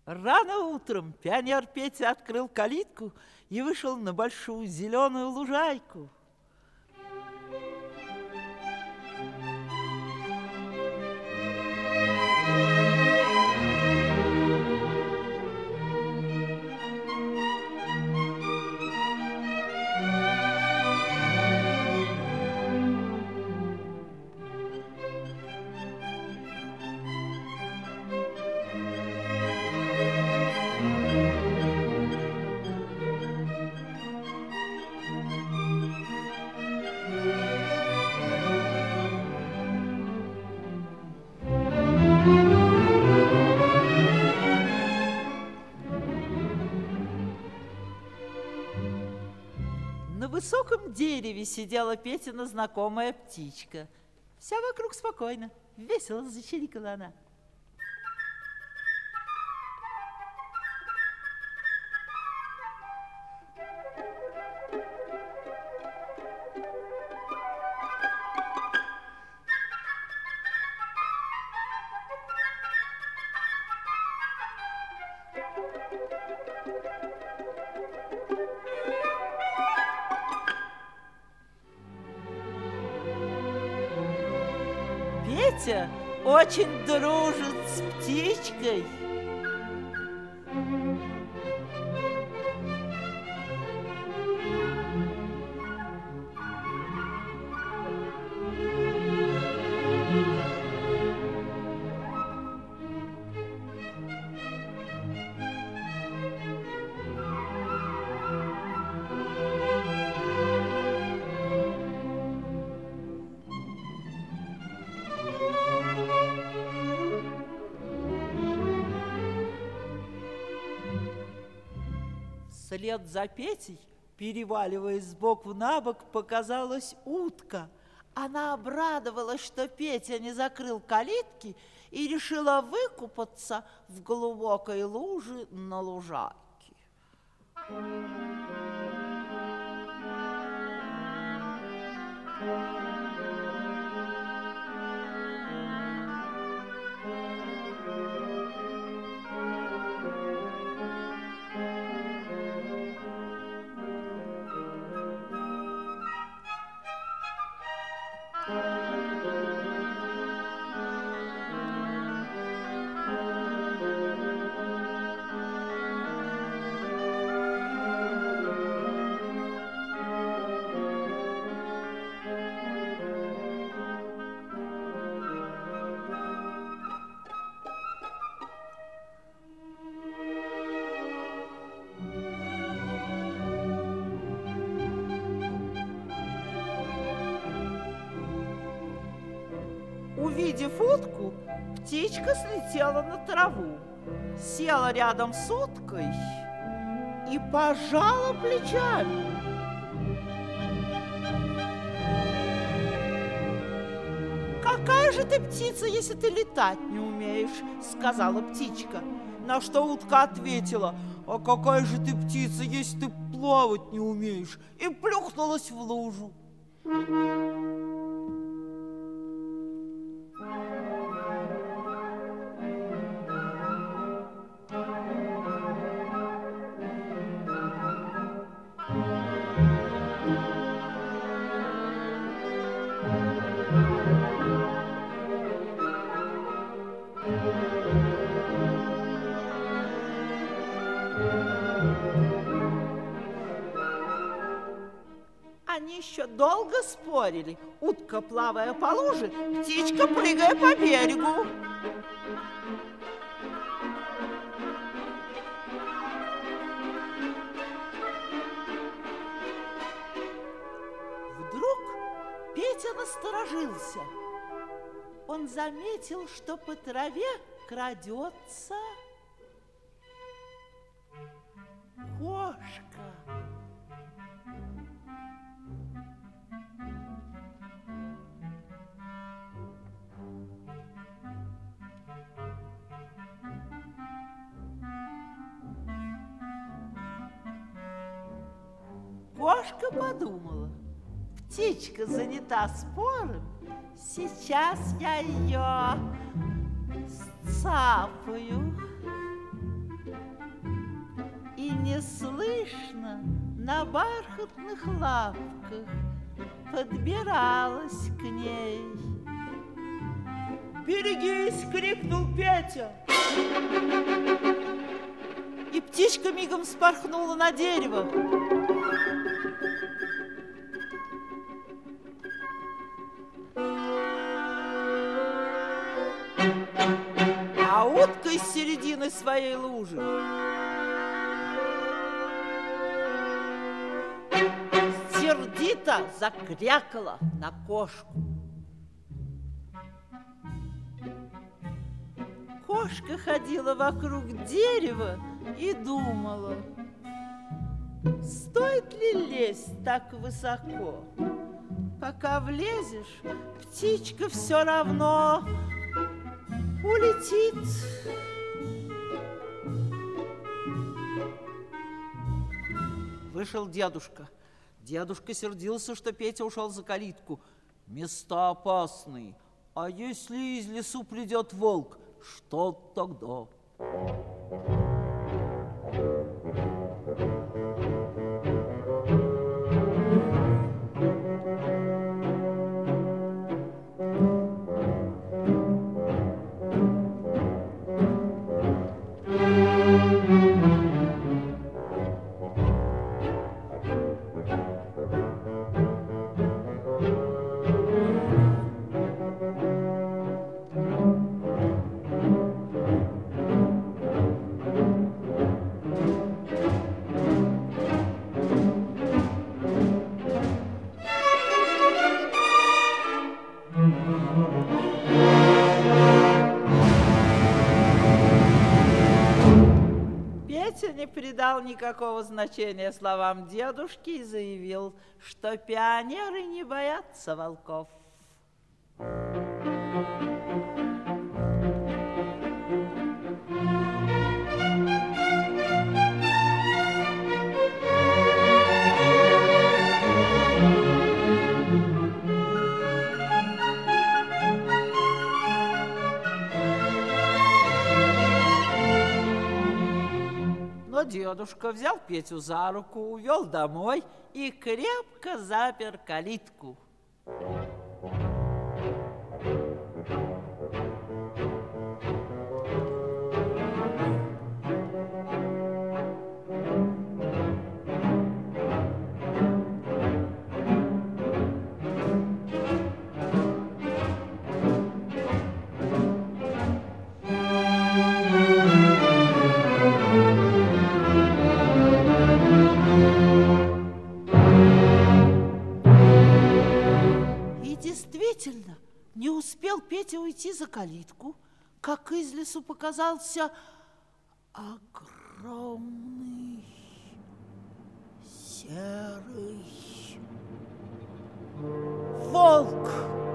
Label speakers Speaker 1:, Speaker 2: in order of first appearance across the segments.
Speaker 1: Рано утром пионер Петя открыл калитку и вышел на большую зеленую лужайку. На высоком дереве сидела Петина знакомая птичка. Вся вокруг спокойно, весело зачирикала она. Петя очень дружит с птичкой. Вслед за Петей, переваливаясь с боку на бок, показалась утка. Она обрадовалась, что Петя не закрыл калитки, и решила выкупаться в глубокой луже на лужайке. Увидев утку, птичка слетела на траву, села рядом с уткой и пожала плечами. «Какая же ты птица, если ты летать не умеешь?» — сказала птичка. На что утка ответила: «А какая же ты птица, если ты плавать не умеешь?» и плюхнулась в лужу. Они еще долго спорили, утка плавая по луже, птичка прыгая по берегу. Вдруг Петя насторожился. Он заметил, что по траве крадется кошка. Кошка подумала: птичка занята спором, сейчас я ее сцапаю. неслышно на бархатных лапках подбиралась к ней. «Берегись!» — крикнул Петя. И птичка мигом вспорхнула на дерево. А утка из середины своей лужи сердито закрякала на кошку. Кошка ходила вокруг дерева и думала, стоит ли лезть так высоко. Пока влезешь, птичка все равно улетит. Вышел дедушка. Дедушка сердился, что Петя ушел за калитку. Места опасные. А если из лесу придет волк, что тогда? Петя не придал никакого значения словам дедушки и заявил, что пионеры не боятся волков. Но дедушка взял Петю за руку, увел домой и крепко запер калитку. Действительно, не успел Петя уйти за калитку, как из лесу показался огромный серый волк.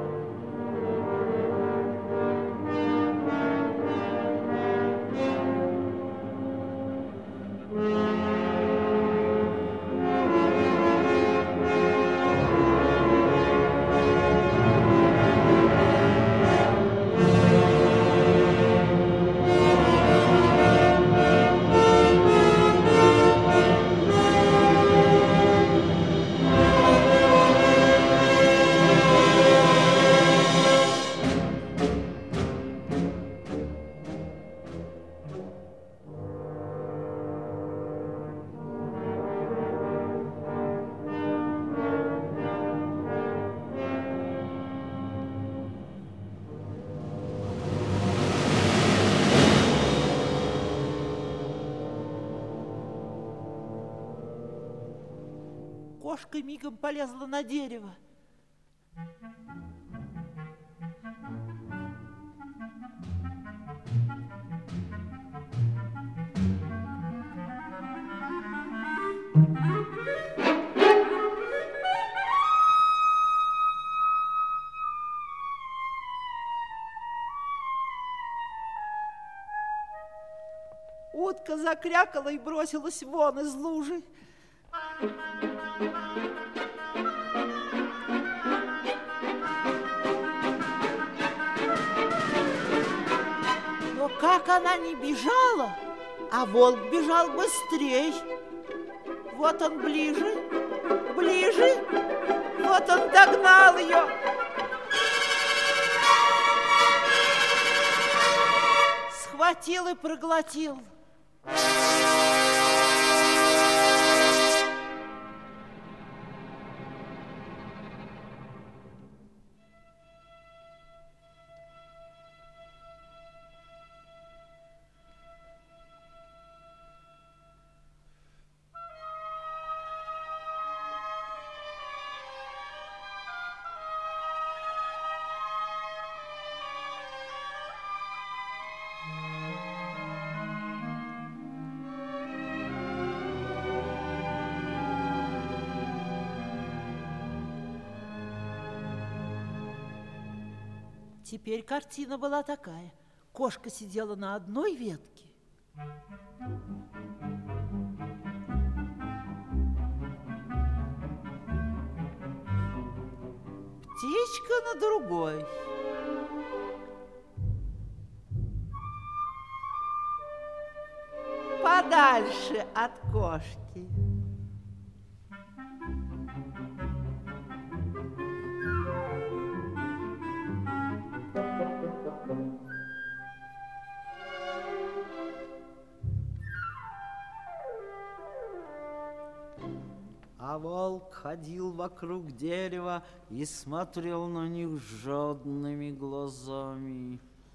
Speaker 1: Кошка мигом полезла на дерево. Утка закрякала и бросилась вон из лужи. Но как она ни бежала, а волк бежал быстрей. Вот он ближе, ближе. Вот он догнал ее. Схватил и проглотил. Теперь картина была такая. Кошка сидела на одной ветке, птичка на другой. Подальше от кошки. А волк ходил вокруг дерева и смотрел на них жадными глазами.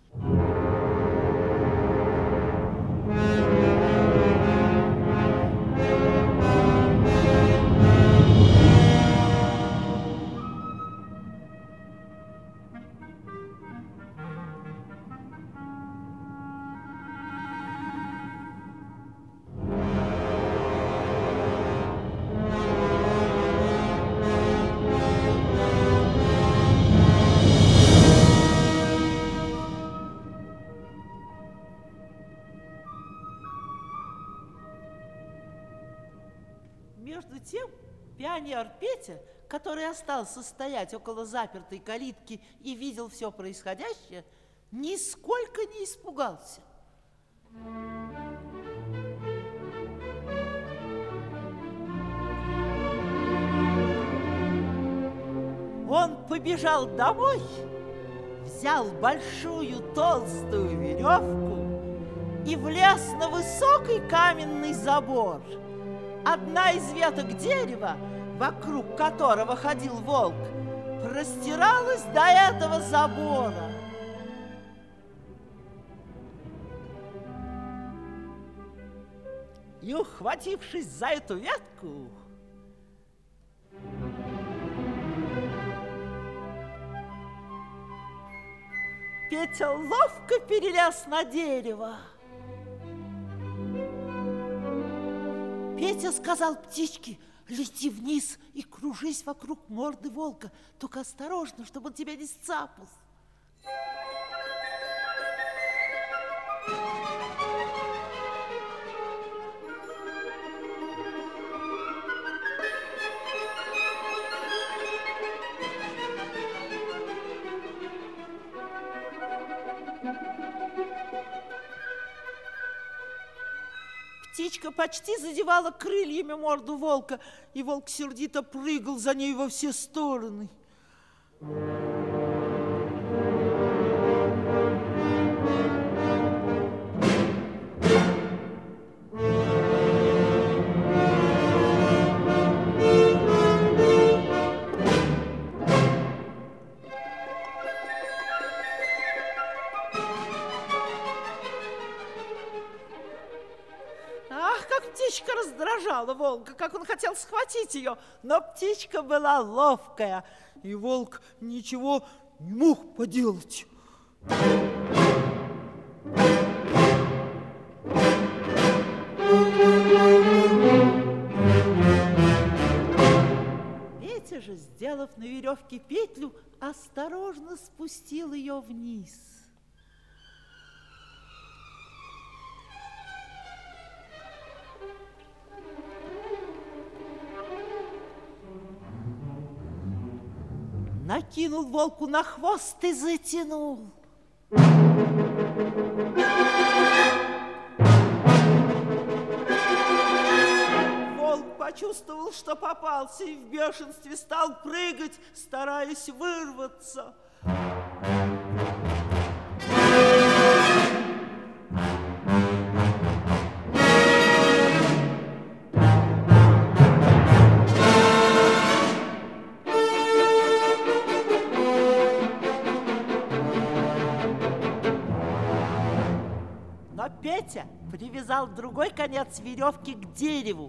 Speaker 1: Между тем пионер Петя, который остался стоять около запертой калитки и видел все происходящее, нисколько не испугался. Он побежал домой, взял большую толстую веревку и влез на высокий каменный забор. Одна из веток дерева, вокруг которого ходил волк, простиралась до этого забора. И, ухватившись за эту ветку, Петя ловко перелез на дерево. Петя сказал птичке: лети вниз и кружись вокруг морды волка, только осторожно, чтобы он тебя не сцапал. Птичка почти задевала крыльями морду волка, и волк сердито прыгал за ней во все стороны. Птичка раздражала волка, как он хотел схватить ее, но птичка была ловкая, и волк ничего не мог поделать. Петя же, сделав на веревке петлю, осторожно спустил ее вниз. Накинул волку на хвост и затянул. Волк почувствовал, что попался, и в бешенстве стал прыгать, стараясь вырваться. Но Петя привязал другой конец веревки к дереву.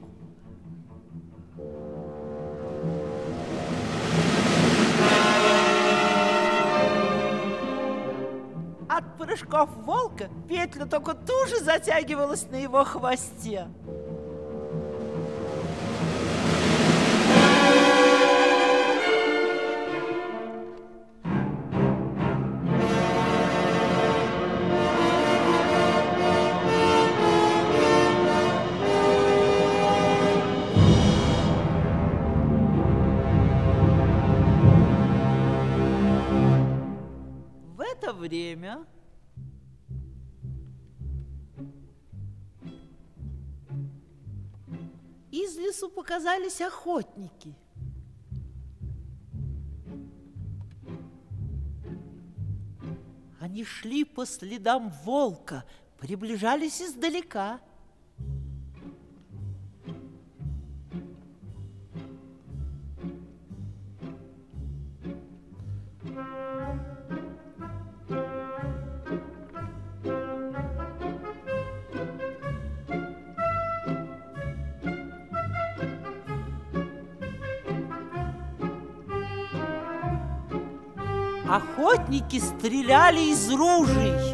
Speaker 1: От прыжков волка петля только туже затягивалась на его хвосте. В это время из лесу показались охотники. Они шли по следам волка, приближались издалека. Охотники стреляли из ружей.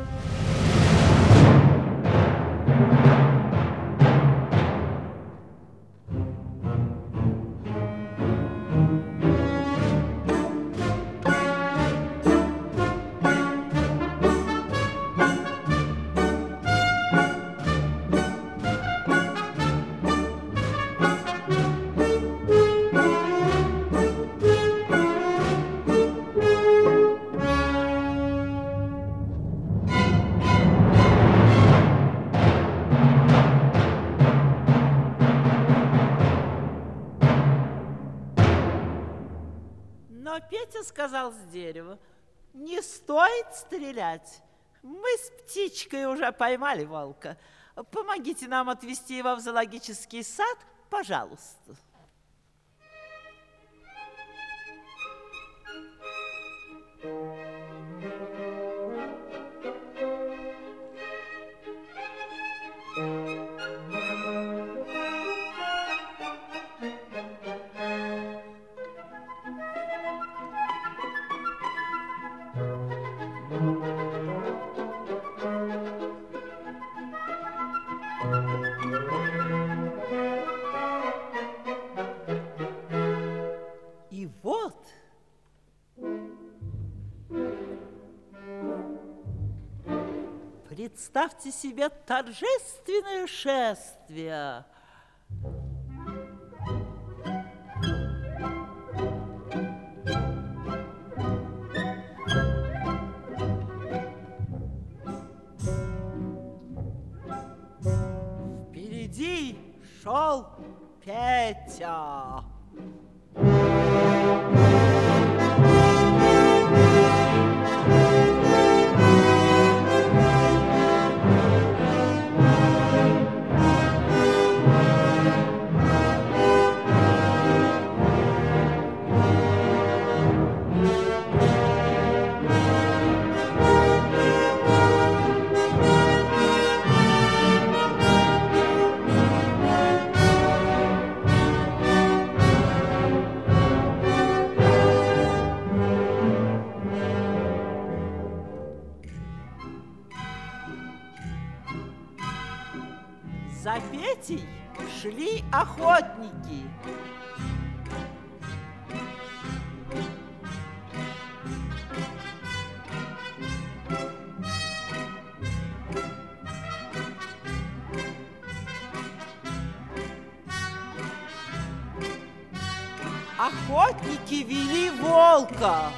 Speaker 1: Но Петя сказал с дерева: не стоит стрелять. Мы с птичкой уже поймали волка. Помогите нам отвезти его в зоологический сад, пожалуйста. И вот представьте себе торжественное шествие. Впереди шел Петя. За Петей шли охотники. Охотники вели волка.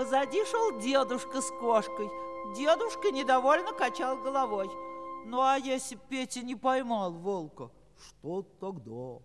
Speaker 1: Позади шел дедушка с кошкой. Дедушка недовольно качал головой. Ну, а если Петя не поймал волка, что тогда?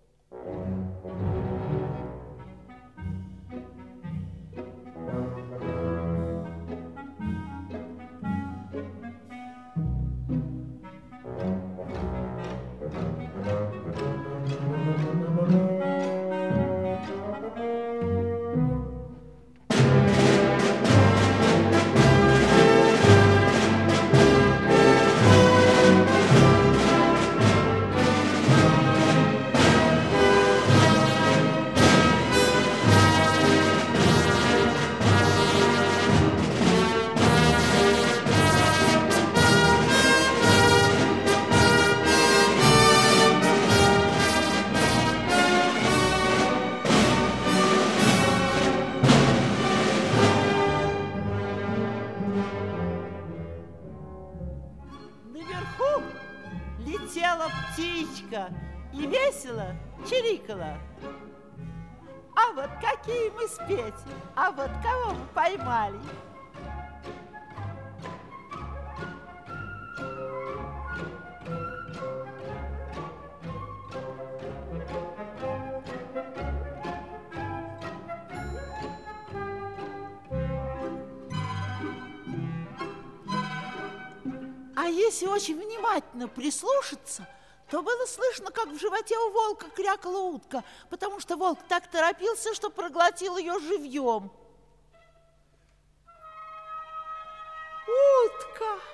Speaker 1: Наверху летела птичка и весело чирикала. А вот какие мы с Петей, а вот кого мы поймали. А если очень внимательно прислушаться, то было слышно, как в животе у волка крякала утка, потому что волк так торопился, что проглотил ее живьем. Утка!